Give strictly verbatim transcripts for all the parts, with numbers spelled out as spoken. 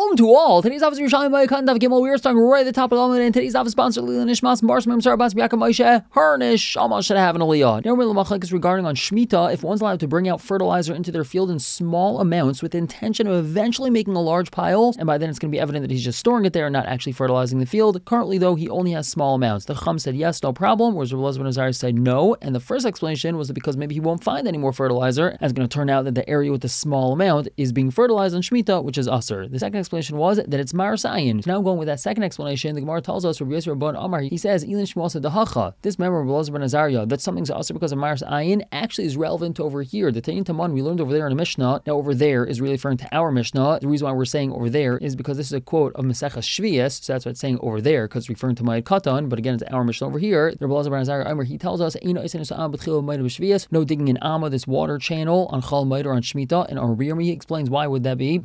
Shalom to all. Today's office is Yerushalayim Bayakan Dav Gimel. We are starting right at the top of the Alman, and today's office sponsor Lila Nishmas Mars Mem Sarabas Biakam Moshe Harnish Alma should have an aliyah. Now, the machlek is regarding on Shemitah. If one's allowed to bring out fertilizer into their field in small amounts with the intention of eventually making a large pile, and by then it's going to be evident that he's just storing it there and not actually fertilizing the field. Currently, though, he only has small amounts. The Chum said yes, no problem, whereas Rabbi Elazar ben Azariah said no. And the first explanation was that because maybe he won't find any more fertilizer, and it's going to turn out that the area with the small amount is being fertilized on Shemitah, which is Asr. The second explanation was that it's Maras Ayin. So now going with that second explanation, the Gemara tells us, Rabbi Yosef Rabban Amar, he says, Elin Shmuel said Dahacha. This member of Rabbi Elazar ben Azariah, that something's Asr because of Maras Ayin, actually is relevant to over here. The Tayin Taman we learned over there in the Mishnah. Now over there is really referring to our Mishnah. The reason why we're saying over there is because this is a quote of Maseches Shvius, so that's what it's saying over there, because it's referring to Ma'id Katan, but again it's our Mishnah over here. The Rabbi Elazar ben Azariah Amar, he tells us, no digging in Amma, this water channel on Chol Ma'id or on Shemitah, and on Riyami he explains why would that be.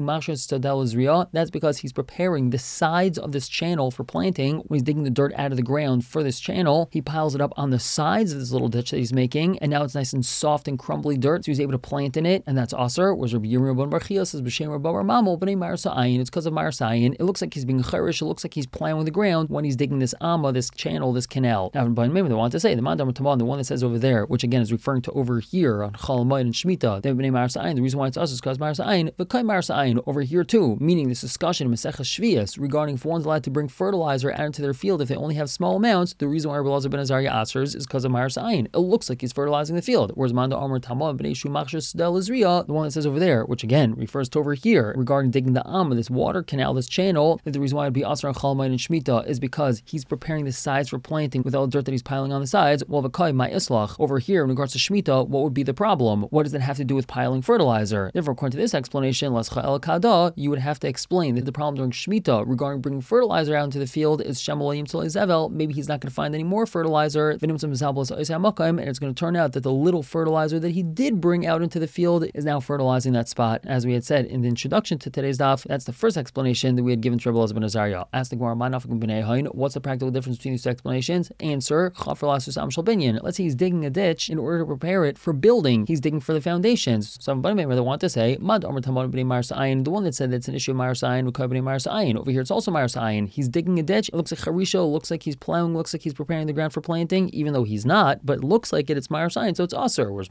That's because he's preparing the sides of this channel for planting. When he's digging the dirt out of the ground for this channel, he piles it up on the sides of this little ditch that he's making, and now it's nice and soft and crumbly dirt, so he's able to plant in it, and that's Asr. Whereas Rabbi Yirmiyah ben Barchia says, B'shem Rabbi Mamel b'nei Maras Ayin, it's because of Maras Ayin. It looks like he's being cherish, it looks like he's plowing the ground when he's digging this Amma, this channel, this canal. Now, maybe they want to say, the Mandam Taman, the one that says over there, which again is referring to over here on Chol Ma'id and Shemitah, they've been Maras Ayin. The reason why it's us is because Maras Ayin, but Kai Maras Ayin over here too, meaning this discussion in Maseches Shvius regarding if one's allowed to bring fertilizer out into their field if they only have small amounts. The reason why Rabbi Elazar ben Azariah asers is because of Maras Ayin. It looks like he's fertilizing the field. Whereas Manda Amar Tamah b'nei Shu Machshus Del Izriya, the one that says over there, which again refers to over here regarding digging the Amma, this water canal, this channel, that the reason why it'd be Asr on Chol Ma'id and Shemitah is because he's preparing the sides for planting with all the dirt that he's piling on the sides. Well, v'kai my islach over here in regards to Shemitah, what would be the problem? What does that have to do with piling fertilizer? Therefore, according to this explanation, Lascha El Kada, you would have to explain that the problem during Shemitah regarding bringing fertilizer out into the field is Shemolayim Tzolei Zevel. Maybe he's not going to find any more fertilizer, and it's going to turn out that the little fertilizer that he did bring out into the field is now fertilizing that spot. As we had said in the introduction to today's daf, that's the first explanation that we had given to Rabbi Elazar ben Azariah. Ask the Gemara, what's the practical difference between these two explanations? Answer, let's say he's digging a ditch in order to prepare it for building. He's digging for the foundations. Somebody may rather want to say, the one that said that's an issue of Maras Ayin. Over here it's also Maras Ayin. He's digging a ditch. It looks like Charisha, looks like he's plowing, looks like he's preparing the ground for planting, even though he's not, but it looks like it, it's Maras Ayin, so it's Asr. Whereas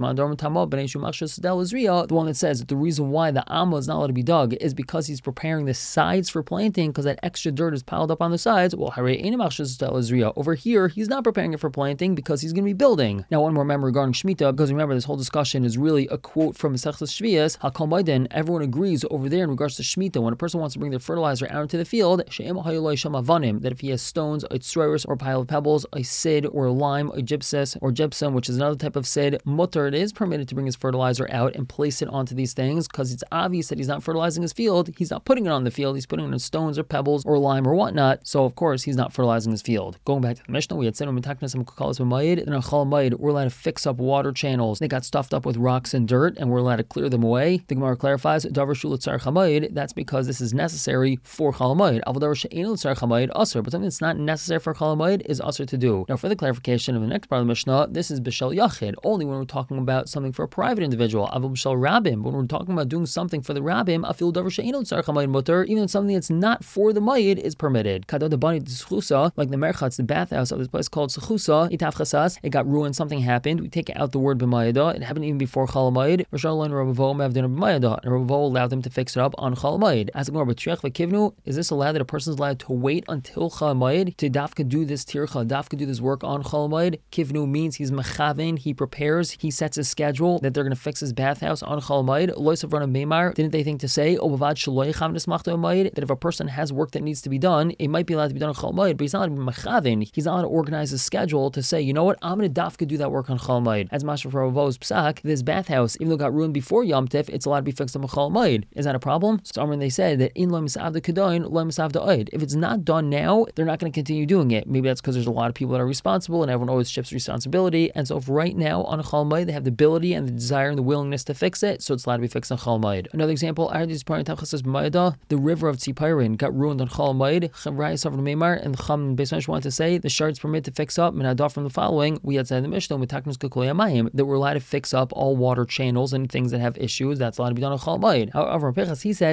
the one that says that the reason why the Amma is not allowed to be dug is because he's preparing the sides for planting, because that extra dirt is piled up on the sides. Well, over here, he's not preparing it for planting because he's going to be building. Now, one more member regarding Shemitah, because remember, this whole discussion is really a quote from Maseches Shvius. Hakol Ma'iden, everyone agrees over there in regards to Shemitah, when a person wants to bring their fertilizer out into the field, that if he has stones, a tzroiris, or a pile of pebbles, a sid, or a lime, a gypsus, or gypsum, which is another type of sid, mutter, it is permitted to bring his fertilizer out and place it onto these things, because it's obvious that he's not fertilizing his field. He's not putting it on the field, he's putting it on stones or pebbles or lime or whatnot, so of course he's not fertilizing his field. Going back to the Mishnah, we had said in a Chol Ma'id, we're allowed to fix up water channels. They got stuffed up with rocks and dirt, and we're allowed to clear them away. The Gemara clarifies, that's because this is necessary for Chol Ma'id. But something that's not necessary for Chol Ma'id is Asr to do. Now, for the clarification of the next part of the Mishnah, this is B'shel Yachid, only when we're talking about something for a private individual. Avol B'shel Rabbim, when we're talking about doing something for the Rabbim, Afil Davar She'eino Tzarech HaMa'id Mutter, even something that's not for the Ma'id is permitted. Kadad the Bani Tzchusa, like the Merchatz, the bathhouse of this place called Tzuchusa, Itaf Chasas, it got ruined, something happened. We take out the word B'Mayada, it happened even before Chol Ma'id. Rishon and Rabbi Vo Mavdin B'Mayada, and Rabbi Vo allowed them to fix it up on Chol Ma'id. As the Gemara, B'Triach V'Kivnu, is this allowed that a person's allowed to wait until Chol Ma'id to dafka do this tircha, dafka do this work on Chol Ma'id? Kivnu means he's mechavin, he prepares, he sets a schedule that they're going to fix his bathhouse on Chol Ma'id. Lois of Rana Meimar, didn't they think to say, Obavad Shaloi Chav Nismachto Ma'id, that if a person has work that needs to be done, it might be allowed to be done on Chol Ma'id, but he's not allowed to be mechavin. He's not allowed to organize his schedule to say, you know what, I'm going to dafka do that work on Chol Ma'id. As Mashra for Ravo's Psak, this bathhouse, even though it got ruined before Yom Tif, it's allowed to be fixed on Chol Ma'id. Is that a problem? So when they said that in Lo Misavda Kedoin, Lo Misavda Oid, if it's not done now, they're not going to continue doing it. Maybe that's because there's a lot of people that are responsible and everyone always ships responsibility. And so if right now on a Chol Ma'id they have the ability and the desire and the willingness to fix it, so it's allowed to be fixed on Chol Ma'id. Another example, the river of Tzipairin got ruined on Chol Ma'id. And Chum Beis Medrash wanted to say the shards permit to fix up. And from the following, we had said in the Mishnah that we're allowed to fix up all water channels and things that have issues. That's allowed to be done on Chol Ma'id. However, Pechas, he said,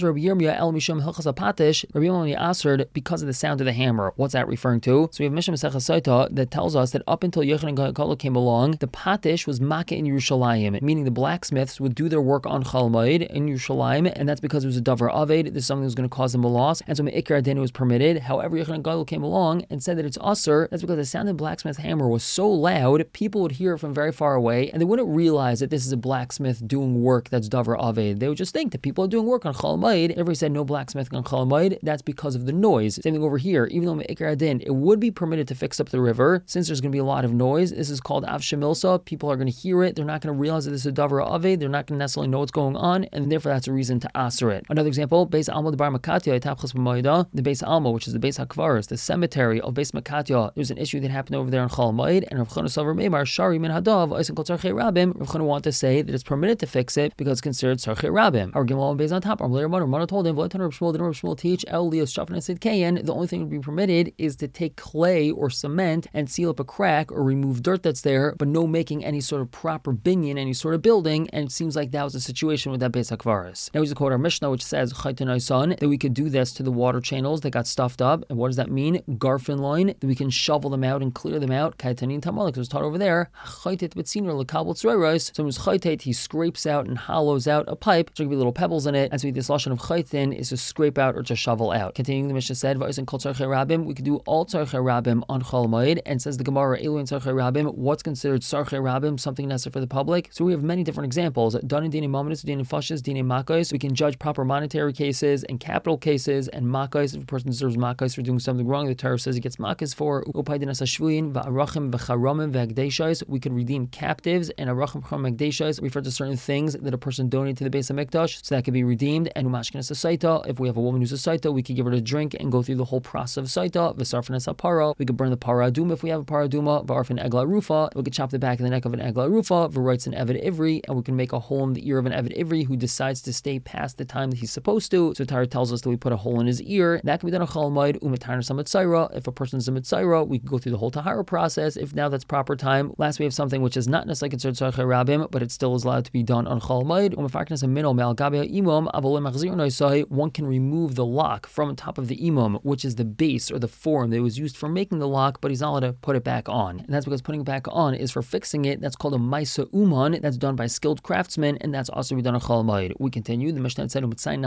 Asr Rabbi Yirmiyah El Mishum Hilchas Apatish. Rabbi Yirmiyah answered because of the sound of the hammer. What's that referring to? So we have Mishnah Masechah Saita that tells us that up until Yochanan Kala came along, the patish was Makkah in Yerushalayim, meaning the blacksmiths would do their work on Chol Moed in Yerushalayim, and that's because it was a davar aved. This is something that was going to cause them a loss, and so Me'ikar Adenu was permitted. However, Yochanan Kala came along and said that it's usher. That's because the sound of the blacksmith's hammer was so loud, people would hear it from very far away, and they wouldn't realize that this is a blacksmith doing work that's davar aved. They would just think that people are doing work on Chol Moed. Everybody said no blacksmith on Chol Moed. That's because of the noise. Same thing over here. Even though Me'ikar Adin, it would be permitted to fix up the river, since there's going to be a lot of noise. This is called Av Shemilsa. People are going to hear it. They're not going to realize that this is a davar aved. They're not going to necessarily know what's going on, and therefore that's a reason to aser it. Another example, Beis Alma Bar Makatya, Etapchas B'Moeda, the Beis Alma, which is the Beis HaKvaris, the cemetery of Beis Makatya. There's an issue that happened over there in Chol Moed, and Rav Chana Sover Meimar Shari Min Hadav Oisen Kol Tzarchei Rabim. Rav Chana wanted to say that it's permitted to fix it because it's considered Tzarchei Rabim. Our Gimel Beis on top. Our later Mother Mother told him, V'Lotan Rav Shmuel didn't Rav Shmuel teach El Lios Shafan Sid Kayin. The only thing that would be permitted is to take clay or cement and seal up a crack or remove dirt that's there, but no making any sort of proper binyan, any sort of building. And it seems like that was the situation with that Beis HaKvaris. Now we just quote our Mishnah, which says Chaytanai son, that we could do this to the water channels that got stuffed up. And what does that mean? Garfin line, that we can shovel them out and clear them out. Kaitanin Tamalik, it was taught over there. Chaytet B'tzinor L'Kabel Tzroiros. So who's Chaytet, he scrapes out and hollows out a pipe. There's going to be little pebbles in it. And so this lashon of Chaytin is to scrape out or to shovel out. Continuing, the Mishnah said, V'oisen Kol Tzarchei Rabim, we could do all Tzarchei Rabim on Chol Moed. And says the Gemara, Eluin Tzarchei Rabim, what's considered Tzarchei Rabim, something necessary for the public? So we have many different examples. Done in Dine Mamadis, Dine Fashis, Dine Makos. We can judge proper monetary cases and capital cases and Makos. If a person deserves Makos for doing something wrong, the Torah says he gets Makos for. Upaidinas Hashvuyin, Va'arachim, V'charamim, V'agdeshais. We can redeem captives, and Arachim, Chacham, Agdeshais refer to certain things that a person donated to the Beis HaMikdash, so that can be redeemed. And Umashkinas Saita, if we have a woman who's a Saita, we could give her a drink and go through the whole process of Saita. V'sarfanas HaPara, we could burn the Para Aduma if we have a Para Aduma. V'arfin Egla Rufa, we could chop the back and the neck of an Egla Rufa. V'writes an Eved Ivri, and we can make a hole in the ear of an Eved Ivri who decides to stay past the time that he's supposed to. So Torah tells us that we put a hole in his ear. That can be done on Chol Moed. Umatarna Samatzaira. If a person's a Mitzaira, we can go through the whole Tahara process. If now that's proper time. Last, we have something which is not necessarily considered Tzarchei Rabim, but it still is allowed to be done on Chol Moed. Umafarknas Minol Me'al Gabe Imam Avolim Machzir Noisai. One can remove the lock from top of the imam, which is the base or the form that was used for making the lock, but he's not allowed to put it back on. And that's because putting it back on is for fixing it. That's called a Maisa Uman. That's done by skilled craftsmen, and that's also done on Chol Moed. We continue. The Mishnah said,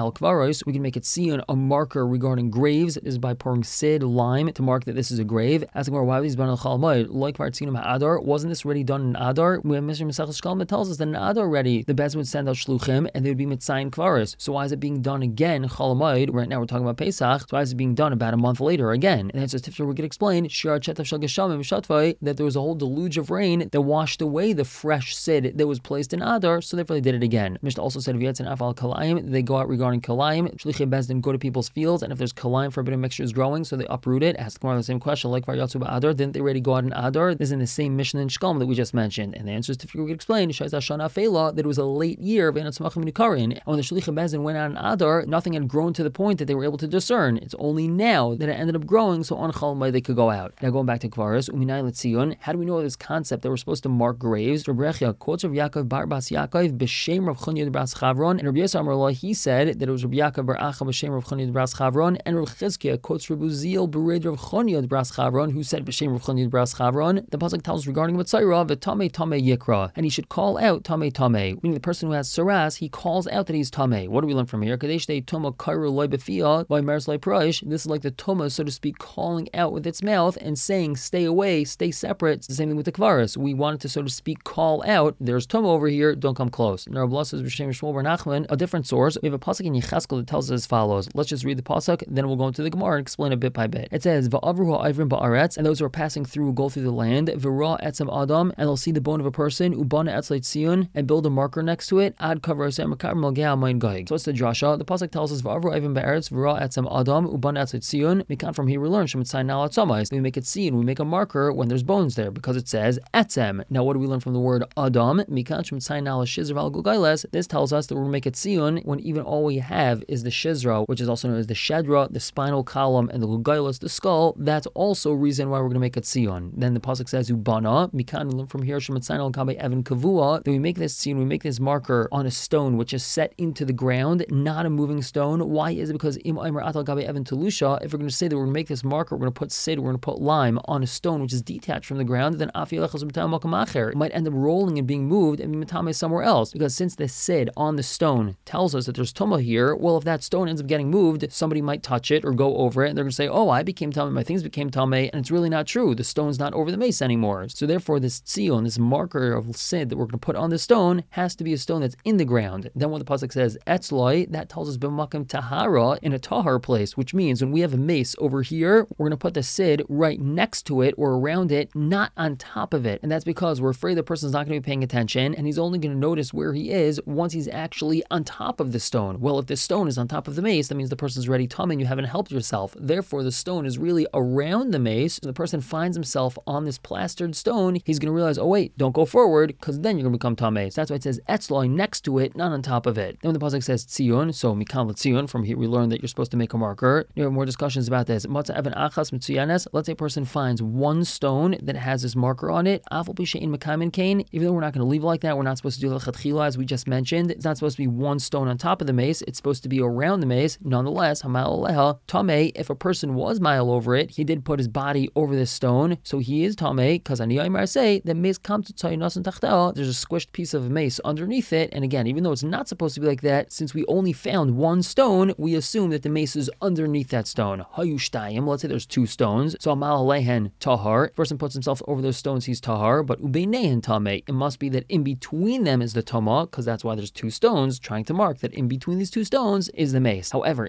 we can make it see a marker regarding graves. This is by pouring sid, lime, to mark that this is a grave. Asking why these done on Chol Moed? Like Partzinum Adar, wasn't this already done in Adar? We have Mishnah Masechah Shkalim that tells us that in Adar already, the Bez would send out shluchim, and they would be mitzayin kvaris. So why is it being done again Chol Moed? Right now we're talking about Pesach. So why is it being done about a month later again? And then says Tifter, we could explain Shir Chetav Shel Geshamim Shatvai, that there was a whole deluge of rain that washed away the fresh sid that was placed in Adar. So therefore they did it again. Mishnah also said V'yetzin Afal Kalayim, they go out regarding Kalayim. Shlichei Bezdin go to people's fields, and if there's Kalayim for a bit of mixture is growing, so they uproot it. Ask the same question, like Varyatzu Adar, didn't they already go out in Adar? This is in the same Mishnah in Shkalm that we just mentioned. And the answer is, if you could explain, Shaiz Hashana Feila, that it was a late year, and when the Shlichei Bezdin went out in Adar, nothing had grown to the point that they were able to discern. It's only now that it ended up growing, so on Chol Moed they could go out. Now going back to Kvaris, Uminai Letziyun, how do we know this concept that we're supposed to mark graves? Rabbi Rechia quotes of Yaakov Bar Bas Yaakov b'Shem Rav Chunya Bras Chavron, and Rabbi Yisrael Amar, he said that it was Rabbi Yaakov Bar Acha b'Shem Rav Chunya Bras Chavron, and Rav Chizkiah quotes Rabbi Uziel Bered Rav Chunya Bras Chavron, who said b'Shem Rav Chunya Bras Chavron. The pasuk tells us regarding Mitzayra, v'Tamei Tamei Yikra, and he should call out Tamei Tamei, meaning the person who has saras, he calls out that he's Tamei. What do we learn from here? Kadesh de Tuma Kairu Loi Befia by Meres Loi Praish. This is like the Tuma, so to speak, calling out with its mouth and saying, stay away, stay separate. It's the same thing with the Kvaris. We wanted to, so to speak, call out, there's Tuma over here, don't come close. Now, Rabbi says, B'Shem Shmuel Bar Nachman, a different source. We have a pasuk in Yecheskel that tells us as follows. Let's just read the pasuk, then we'll go into the Gemara and explain it bit by bit. It says, Va'avru ha'ivrim ba'aretz, and those who are passing through will go through the land. V'ra etzem adam, and they'll see the bone of a person. Ubana etzleit tziyun, and build a marker next to it. Ad kavar asem makar malgea main gaig. So what's the drasha? The pasuk tells us, Va'avru ha'ivrim ba'aretz, v'ra etzem adam, ubana etzleit tziyun. We can't from here we learn shemitzayin nal atzamais. We make it see and we make a marker when there's bones there because it says etzem. Now what do we learn from the word adam? Mikan shemitzayin nal shizr al gugailes. This tells us that we're going to make it siyun when even all we have is the shizra, which is also known as the shedra, the spinal column, and the gugailes, the skull. That's also a reason why we're going to make it siyun. Then the pasuk says ubana. Mikan, we learn from here shemitzayin al kabe evan kavua. That we make this siyun, we make this marker on a stone which is set into the ground not a moving stone. Why is it? Because im aimer atal gabe evan telusha, if we're going to say that we're going to make this marker, we're going to put sid, we're going to put lime on a stone which is detached from the ground, then it might end up rolling and being moved and be matame somewhere else. Because since the sid on the stone tells us that there's tuma here, well, if that stone ends up getting moved, somebody might touch it or go over it, and they're going to say, oh, I became tame, my things became tame, and it's really not true. The stone's not over the mace anymore. So therefore, this tzion, this marker of sid that we're going to put on the stone, has to be a stone that's in the ground. Then when the pasuk says etzloi, that tells us b'makom tahara, in a tahar place, which means when we have a mace over here, we're going to put the sid right next to it or around it, not on top of it. And that's because we're afraid the person's not going to be paying attention, and he's only going to notice where he is once he's actually on top of the stone. Well, if the stone is on top of the mace, that means the person's ready tum and you haven't helped yourself. Therefore, the stone is really around the mace. So the person finds himself on this plastered stone, he's going to realize, oh wait, don't go forward, because then you're going to become tamei. So that's why it says etzloi, next to it, not on top of it. Then when the pasuk says tzion, so mikan l'tzion, from here we learn that you're supposed to make a marker. There are more discussions about this. Matza evan achas mitzuyanes. Let's say a person finds one stone that has this marker on it. Afal b'shein mekamin kain. Even though we're not going to leave it like that, we're not supposed to do lechatchila, as we just mentioned. It's not supposed to be one stone on top of the mace. It's supposed to be around the mace. Nonetheless, hamal aleha tamei. If a person was mile over it, he did put his body over this stone, so he is tamei. Because ani yomar say that mace come to tzayinas and tachtah. There's a squished piece of mace underneath it, and again, even though it's not supposed to be like that, since we only found one stone, we assume that the mace is underneath that stone. Hayushtayim. Let's say there's two stones. So amal alehen tahar. Person puts himself over those stones, he's tahar. But ubeinehen tamei. It must be that in between them is the tama, because that's why there's two stones, trying to mark that in between these two stones is the mace. However,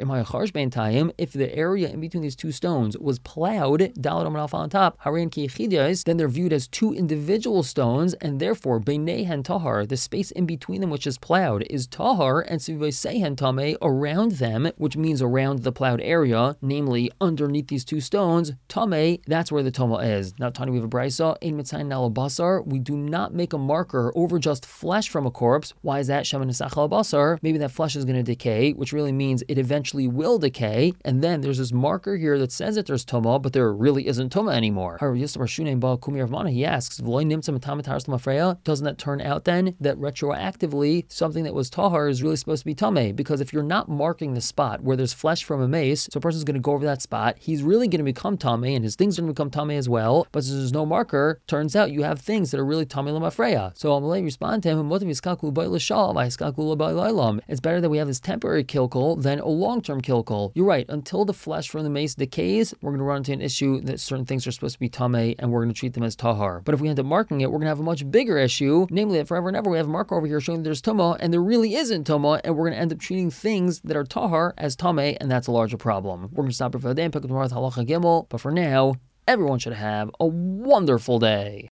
if the area in between these two stones was plowed, dalat on top, harein ki yechidiyos, then they're viewed as two individual stones, and therefore beinehen tahar, the space in between them which is plowed, is tahar, and sivosehen tamei, around them, which means around the plowed area, namely underneath these two stones, tamei, that's where the toma is. Now, Tani, we have a brisa, ein mitzayin al basar, we do not make a marker over just flesh from a corpse. Why is that? Shemen nisach al basar, maybe that flesh is going to decay, which really means it eventually will decay, and then there's this marker here that says that there's toma, but there really isn't toma anymore. He asks, doesn't that turn out then that retroactively something that was tahar is really supposed to be tamei? Because if you're not marking the spot where there's flesh from a mace, so a person's going to go over that spot, he's really going to become tamei, and his things are going to become tamei as well. But since there's no marker, turns out you have things that are really tamei l'mafreya. So Amalei respond to him, it's better that we have this temporary kilkul than a long-term kilkul. You're right, until the flesh from the mace decays, we're going to run into an issue that certain things are supposed to be tamei, and we're going to treat them as tahar. But if we end up marking it, we're going to have a much bigger issue, namely that forever and ever we have a marker over here showing that there's tuma, and there really isn't tuma, and we're going to end up treating things that are tahar as tamei, and that's a larger problem. We're going to stop here for the day and pick up tomorrow with halacha gimel, but for now, everyone should have a wonderful day.